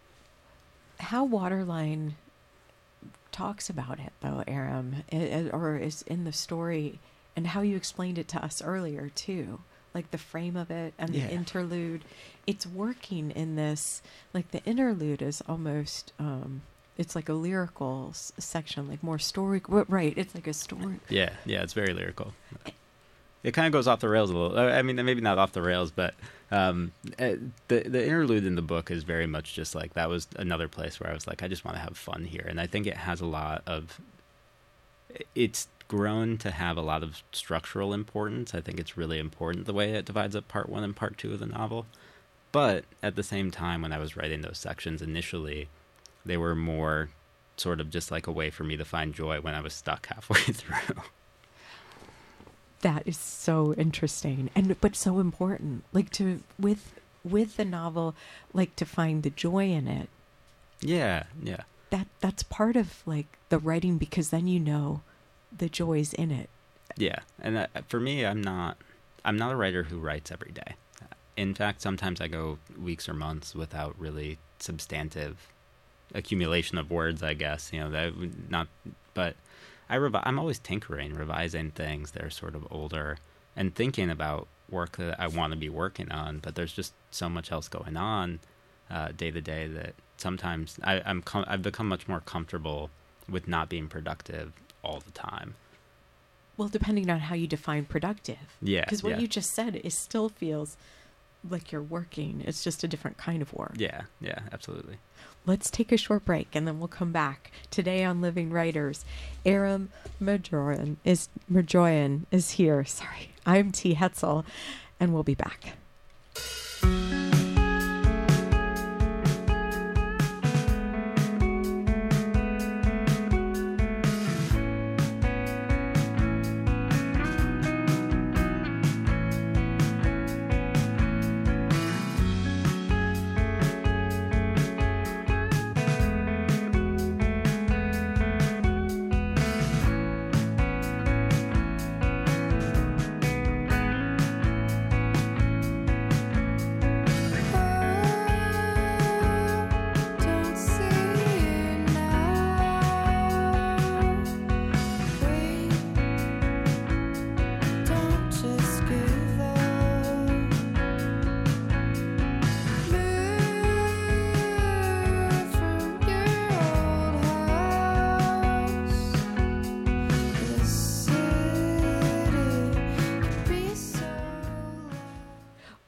How Waterline talks about it, though, Aram, i- or is in the story, and how you explained it to us earlier, too. Like the frame of it and Yeah. the interlude. It's working in this, like the interlude is almost, um, it's like a lyrical s- section, like more story. w- Right, it's like a story. Yeah, yeah, it's very lyrical. It kind of goes off the rails a little. I mean, maybe not off the rails, but um, uh, the the interlude in the book is very much just like, that was another place where I was like, I just want to have fun here. And I think it has a lot of, it's grown to have a lot of structural importance. I think it's really important the way it divides up part one and part two of the novel. But at the same time, when I was writing those sections initially, they were more sort of just like a way for me to find joy when I was stuck halfway through. That is so interesting, and but so important. Like to with with the novel, like to find the joy in it. Yeah, yeah. That that's part of like the writing, because then you know the joy's in it. Yeah, and uh, for me, I'm not, I'm not a writer who writes every day. In fact, sometimes I go weeks or months without really substantive accumulation of words, I guess. You know, that would not, but I revi- I'm always tinkering, revising things that are sort of older, and thinking about work that I want to be working on. But there's just so much else going on uh, day to day that sometimes I, I'm com- I've become much more comfortable with not being productive all the time. Well, depending on how you define productive. Yeah, Because what yeah. you just said, it still feels like you're working. It's just a different kind of work. Yeah, yeah, absolutely. Let's take a short break and then we'll come back. Today on Living Writers, Aram Marjoyan is Marjoyan is here. Sorry, I'm T. Hetzel, and we'll be back.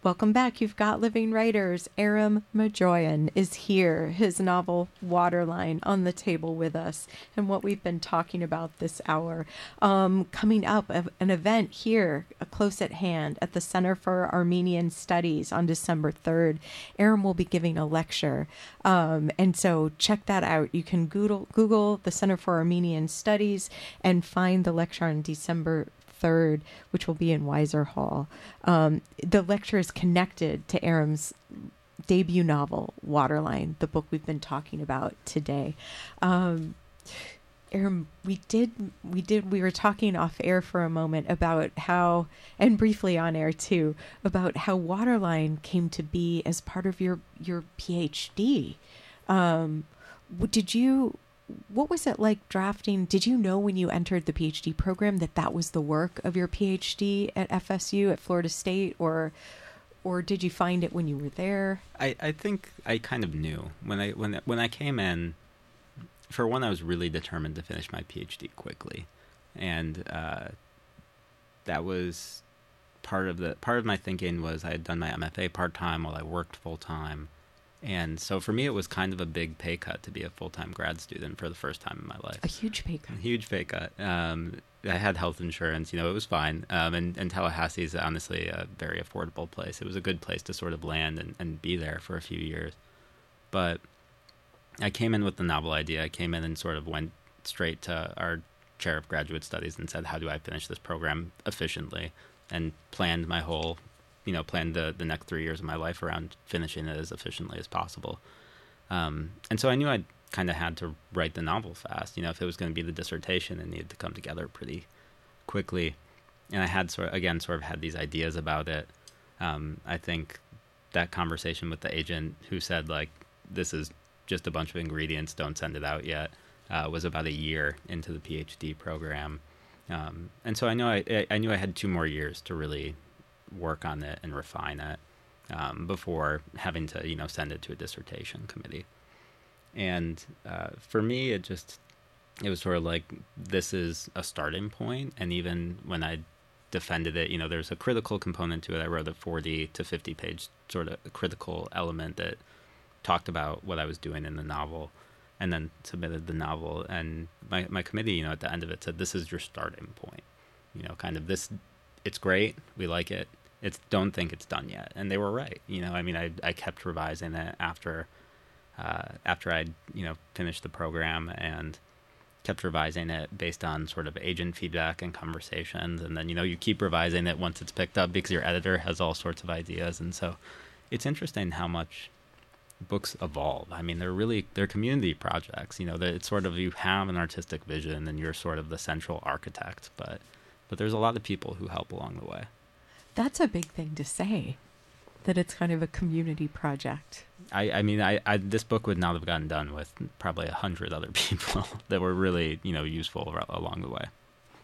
Welcome back. You've got Living Writers. Aram Majoyan is here, his novel Waterline on the table with us, and what we've been talking about this hour. Um, coming up, an event here, uh, close at hand, at the Center for Armenian Studies on December third. Aram will be giving a lecture, um, and so check that out. You can Google, Google the Center for Armenian Studies and find the lecture on December third, which will be in Weiser Hall. Um, the lecture is connected to Aram's debut novel, Waterline, the book we've been talking about today. Um, Aram, we did, we did, we were talking off air for a moment about how, and briefly on air too, about how Waterline came to be as part of your, your PhD. Um, did you, What was it like drafting? Did you know when you entered the PhD program that that was the work of your PhD at F S U, at Florida State, or or did you find it when you were there? I, I think I kind of knew when I when when I came in. For one, I was really determined to finish my PhD quickly, and uh, that was part of the part of my thinking. Was I had done my M F A part time while I worked full time. And so for me, it was kind of a big pay cut to be a full-time grad student for the first time in my life. A huge pay cut. A huge pay cut. Um, I had health insurance, you know, it was fine. Um, and, and Tallahassee is honestly a very affordable place. It was a good place to sort of land and, and be there for a few years. But I came in with the novel idea. I came in and sort of went straight to our chair of graduate studies and said, how do I finish this program efficiently? And planned my whole you know, planned the, the next three years of my life around finishing it as efficiently as possible. Um, and so I knew I kind of had to write the novel fast. You know, if it was going to be the dissertation, it needed to come together pretty quickly. And I had sort of, again, sort of had these ideas about it. Um, I think that conversation with the agent who said, like, this is just a bunch of ingredients, don't send it out yet, uh, was about a year into the PhD program. Um, and so I know I, I knew I had two more years to really work on it and refine it um, before having to, you know, send it to a dissertation committee. And uh, for me, it just, it was sort of like, this is a starting point. And even when I defended it, you know, there's a critical component to it. I wrote a forty to fifty page sort of critical element that talked about what I was doing in the novel, and then submitted the novel. And my, my committee, you know, at the end of it said, this is your starting point. You know, kind of this, it's great. We like it. It's don't think it's done yet. And they were right. You know, I mean, I I kept revising it after uh, after I'd, you know, finished the program, and kept revising it based on sort of agent feedback and conversations. And then, you know, you keep revising it once it's picked up because your editor has all sorts of ideas. And so it's interesting how much books evolve. I mean, they're really, they're community projects. You know, it's sort of, you have an artistic vision and you're sort of the central architect, but but there's a lot of people who help along the way. That's a big thing to say, that it's kind of a community project. I, I mean, I, I this book would not have gotten done with probably a hundred other people that were really, you know, useful along the way.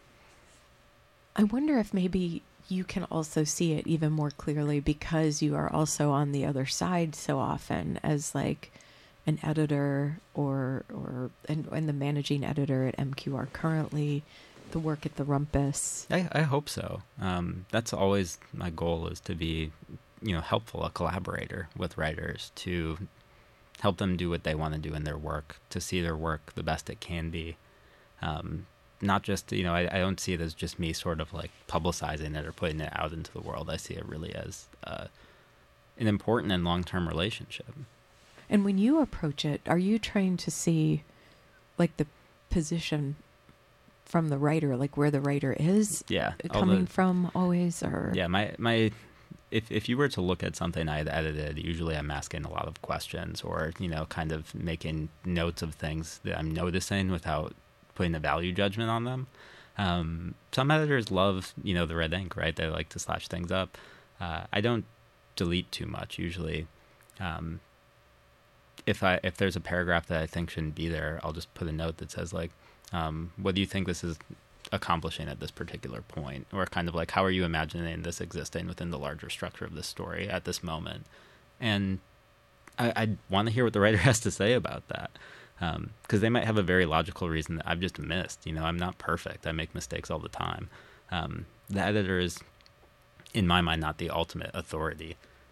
I wonder if maybe you can also see it even more clearly because you are also on the other side so often as like an editor or or and, and the managing editor at M Q R currently, the work at the Rumpus. I, I hope so. Um, that's always my goal, is to be, you know, helpful, a collaborator with writers, to help them do what they want to do in their work, to see their work the best it can be. Um, not just, you know, I, I don't see it as just me sort of like publicizing it or putting it out into the world. I see it really as uh, an important and long-term relationship. And when you approach it, are you trying to see like the position from the writer, like where the writer is yeah, coming the, from always? Or yeah, my, my, if, if you were to look at something I had edited, usually I'm asking a lot of questions, or, you know, kind of making notes of things that I'm noticing without putting a value judgment on them. Um, some editors love, you know, the red ink, right? They like to slash things up. Uh, I don't delete too much usually. Um, if I, if there's a paragraph that I think shouldn't be there, I'll just put a note that says like, um, what do you think this is accomplishing at this particular point? Or kind of like, how are you imagining this existing within the larger structure of this story at this moment? And I, I want to hear what the writer has to say about that. Um, because they might have a very logical reason that I've just missed. You know, I'm not perfect. I make mistakes all the time. Um, the editor is, in my mind, not the ultimate authority.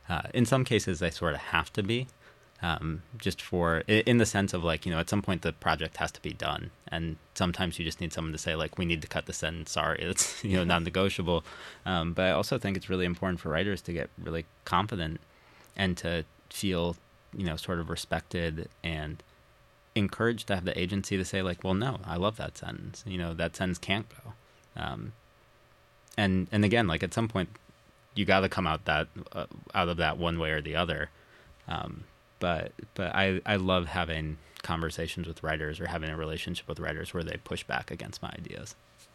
Uh, in some cases, they sort of have to be, um, just for in the sense of like, you know, at some point the project has to be done, and sometimes you just need someone to say like, we need to cut this in. Sorry, it's you know non-negotiable. Um, but I also think it's really important for writers to get really confident and to feel, you know, sort of respected and encouraged to have the agency to say like, well, no, I love that sentence. You know, that sentence can't go. Um, and and again, like at some point, you got to come out that uh, out of that one way or the other. Um, but but I I love having conversations with writers or having a relationship with writers where they push back against my ideas,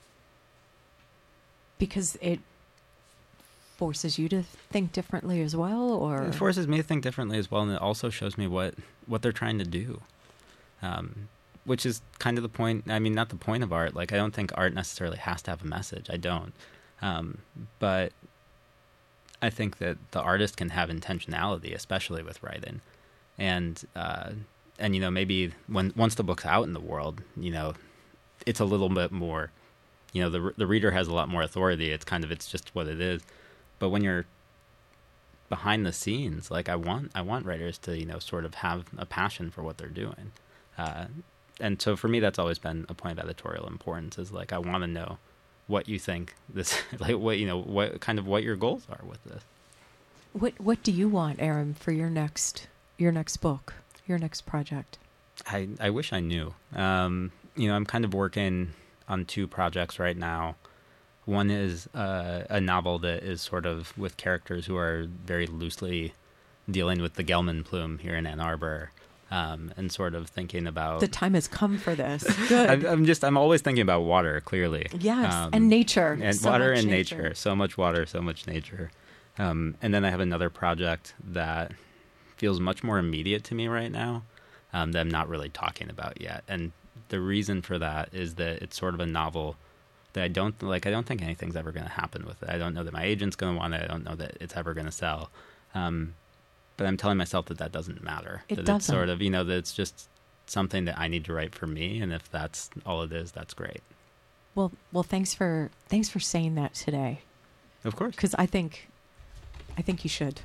because it forces you to think differently as well, or it forces me to think differently as well, and it also shows me what what they're trying to do. Um, which is kind of the point. I mean, not the point of art. Like, I don't think art necessarily has to have a message. I don't. Um, but I think that the artist can have intentionality, especially with writing. And, uh, and, you know, maybe when, once the book's out in the world, you know, it's a little bit more, you know, the, the reader has a lot more authority. It's kind of, it's just what it is. But when you're behind the scenes, like I want, I want writers to, you know, sort of have a passion for what they're doing. Uh, and so for me, that's always been a point of editorial importance, is like, I want to know what you think this, like what, you know, what kind of what your goals are with this. What, what do you want, Aram, for your next, your next book, your next project? I, I wish I knew. Um, you know, I'm kind of working on two projects right now. One is uh, a novel that is sort of with characters who are very loosely dealing with the Gelman plume here in Ann Arbor. Um, and sort of thinking about... The time has come for this. Good. I'm, I'm just, I'm always thinking about water, clearly. Yes, um, and nature. And so water and nature. nature. So much water, so much nature. Um, and then I have another project that feels much more immediate to me right now, um, that I'm not really talking about yet. And the reason for that is that it's sort of a novel that I don't, like, I don't think anything's ever going to happen with it. I don't know that my agent's going to want it. I don't know that it's ever going to sell. Um But I'm telling myself that that doesn't matter. It that doesn't. It's sort of, you know, that it's just something that I need to write for me, and if that's all it is, that's great. Well, well, thanks for thanks for saying that today. Of course, because I think, I think you should.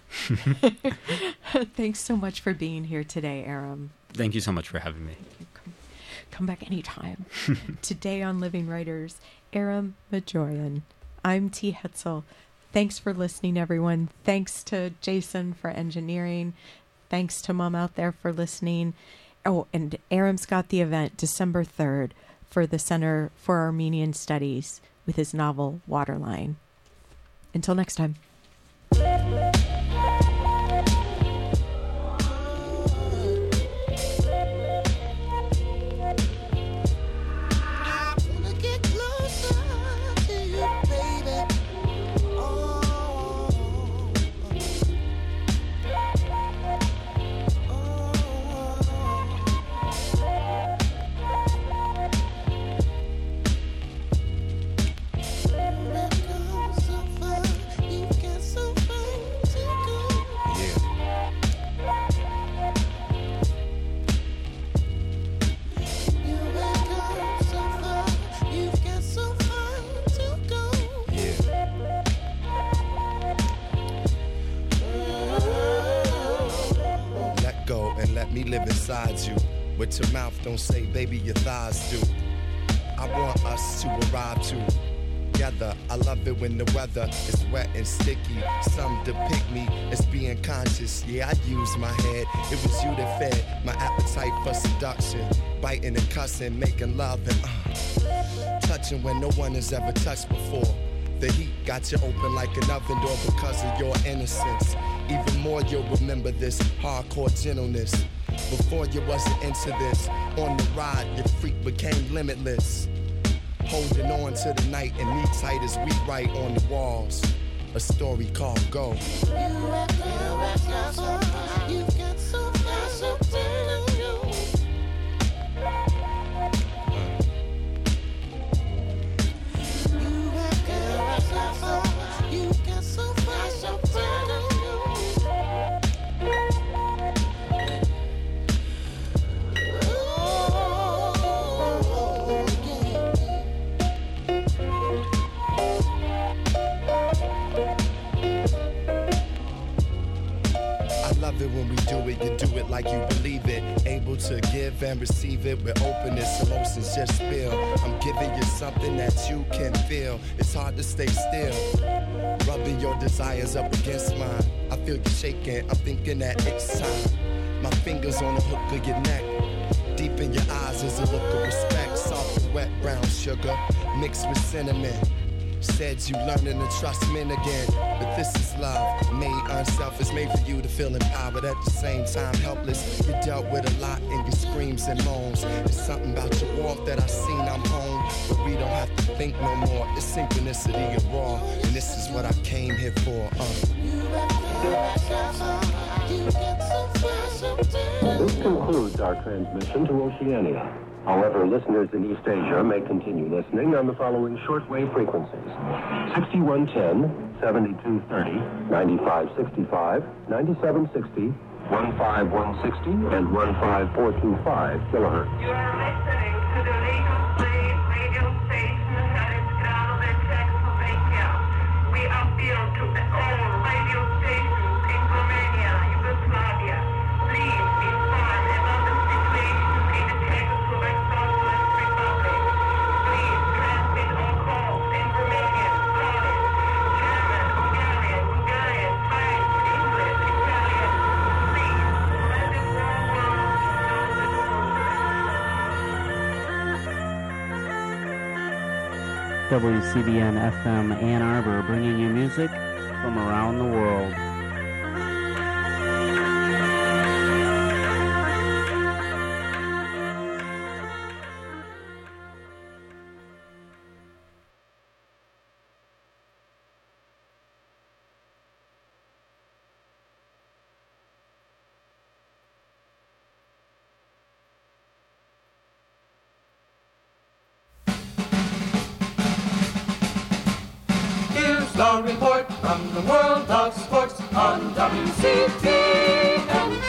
Thanks so much for being here today, Aram. Thank you so much for having me. Come, come back anytime. Today on Living Writers, Aram Majorian. I'm T. Hetzel. Thanks for listening, everyone. Thanks to Jason for engineering. Thanks to Mom out there for listening. Oh, and Aram's got the event December third for the Center for Armenian Studies with his novel Waterline. Until next time. Live inside you. What your mouth don't say, baby, your thighs do. I want us to arrive together. I love it when the weather is wet and sticky. Some depict me as being conscious. Yeah, I use my head. It was you that fed my appetite for seduction. Biting and cussing, making love and uh, touching when no one has ever touched before. The heat got you open like an oven door because of your innocence. Even more, you'll remember this hardcore gentleness. Before you wasn't into this, on the ride, your freak became limitless. Holding on to the night and knee tight as we write on the walls. A story called Go. You got so far, you got so far, so far. it, you do it like you believe it. Able to give and receive it with openness, emotions just spill. I'm giving you something that you can feel. It's hard to stay still, rubbing your desires up against mine. I feel you shaking, I'm thinking that it's time. My fingers on the hook of your neck. Deep in your eyes is a look of respect. Soft and wet brown sugar mixed with cinnamon. Said you learning to trust men again, but this is love, made unselfish, made for you to feel empowered at the same time helpless. You dealt with a lot in your screams and moans. There's something about your warmth that I seen I'm home, but we don't have to think no more. It's synchronicity and raw, and this is what I came here for. Uh. This concludes our transmission to Oceania. However, listeners in East Asia may continue listening on the following shortwave frequencies: sixty-one ten, seventy-two thirty, ninety-five sixty-five, ninety-seven sixty, fifteen sixty, and fifteen twenty-five kilohertz. You are listening to the legal slave radio station that is grounded in Czechoslovakia. We appeal to all radio stations in Romania, Yugoslavia. Please inform about the situation in the Czechoslovak Socialist Republic. Please transmit all calls in Romanian, Polish, German, Hungarian, Bulgarian, French, English, Italian. Please let the whole world know the truth. W C B N F M Ann Arbor, bringing you music from around the world. The report from the world of sports on W C B N.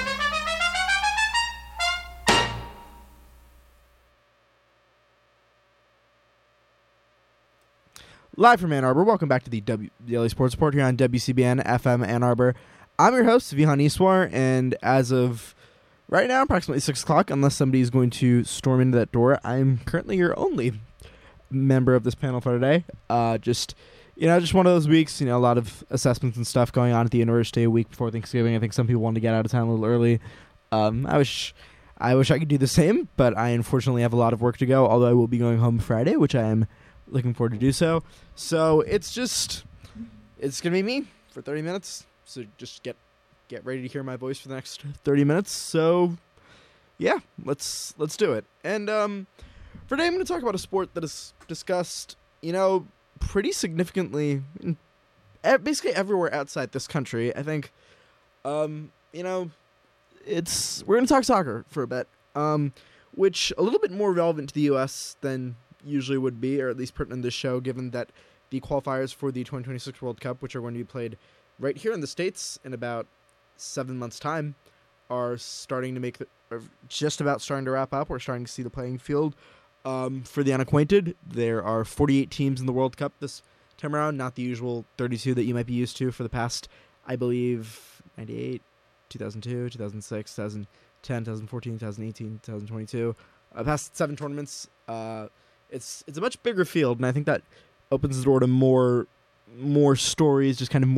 Live from Ann Arbor, welcome back to the W- Daily Sports Report here on W C B N F M Ann Arbor. I'm your host, Vihan Iswar, and as of right now, approximately six o'clock, unless somebody is going to storm into that door, I'm currently your only member of this panel for today. Uh, just... You know, just one of those weeks, you know, a lot of assessments and stuff going on at the university a week before Thanksgiving. I think some people wanted to get out of town a little early. Um, I wish I wish I could do the same, but I unfortunately have a lot of work to go, although I will be going home Friday, which I am looking forward to do so. So it's just, it's going to be me for thirty minutes. So just get get ready to hear my voice for the next thirty minutes. So, yeah, let's let's do it. And um, for today, I'm going to talk about a sport that is discussed, you know, pretty significantly in basically everywhere outside this country. I think, um, you know, it's we're going to talk soccer for a bit, um, which a little bit more relevant to the U S than usually would be, or at least pertinent to this show, given that the qualifiers for the twenty twenty-six World Cup, which are going to be played right here in the States in about seven months' time, are starting to make the, are just about starting to wrap up. We're starting to see the playing field. Um, for the unacquainted, there are forty-eight teams in the World Cup this time around, not the usual thirty-two that you might be used to for the past, I believe, ninety-eight, two thousand two, two thousand six, two thousand ten, two thousand fourteen, two thousand eighteen, two thousand twenty-two. Uh, past seven tournaments. Uh, it's it's a much bigger field, and I think that opens the door to more more stories, just kind of more